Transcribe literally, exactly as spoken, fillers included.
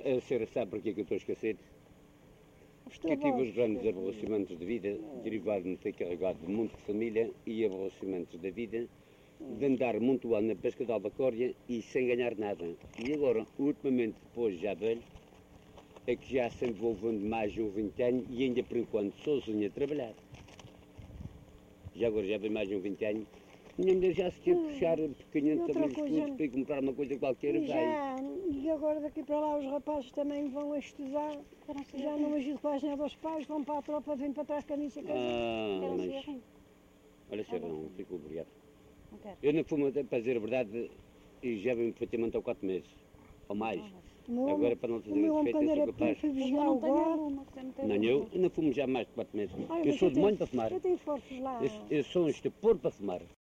a senhora sabe por que eu estou a esquecer? Porque eu tive os grandes aborrecimentos de vida, derivados de me ter carregado de muito de família e aborrecimentos da vida, de andar muito ano na pesca de albacórdia e sem ganhar nada. E agora, ultimamente, depois já velho, é que já sempre vou vendo mais de um vinte anos e ainda por enquanto sozinho a trabalhar. Já agora já vem mais de um vinte anos. E ainda já se tinha que puxar quinhentos mil escudos para ir comprar uma coisa qualquer. E, já, e agora daqui para lá os rapazes também vão a estudar, já não ajudo página dos pais, vão para a tropa, vêm para trás camisa e casa. Ah, mas... Olha, senhor, não, fico obrigado. Eu não fumo, para dizer a verdade, e já venho praticamente há quatro meses, ou mais. Meu, agora, para não fazer o defeito, eu sou capaz. Fui vigiar o gado. Não, eu não fumo já mais de quatro meses. Ai, eu sou eu demônio para fumar. Eu tenho fortes lá. Eu, eu sou um estupor para fumar.